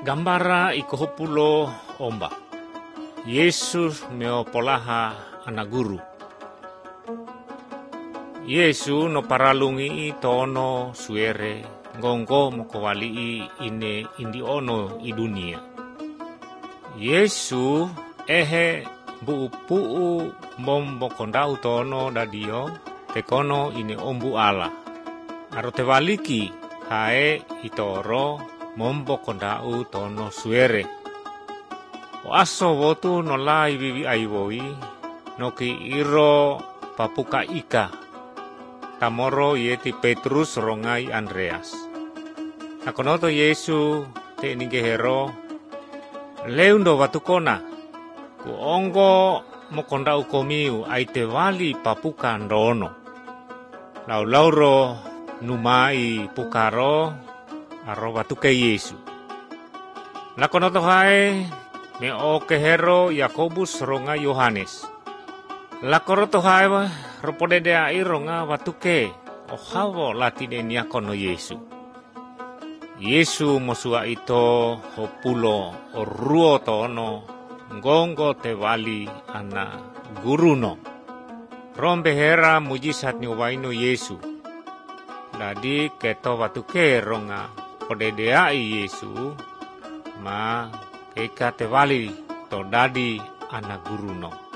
Gambara ikohopulo omba. Yesus meo polaha anak guru. Yesu no paralungi tono suere ngongko mokowali ine indi ono i dunia. Yesu ehe buu mombo kondau tono dadio tekono ine ombu ala. Arote waliki hae itoro mombo kondau tono suere. O aso wotu no lai vivi aiwoi noki iro papuka ika. Tamoro yeti Petrus rongai Andreas. Nakonoto Yesu te ningehero leundo watukona ku ongo mokondau komiu aite wali papuka ndono. Lauro numai pukaro aro watuke Yesu. Nakonoto hae me o kehero Yakobus ronga Yohanes. Lakoroto hae ropodede ai ronga watuke o hawo latine niakono Yesu. Yesu mosua ito hopulo o ruo tono ngonggo te wali ana guruno. Rombe hera mujisat ni waino Yesu. Dadi keto watuke ronga podede ai Yesu ma keka te wali to dadi ana guruno.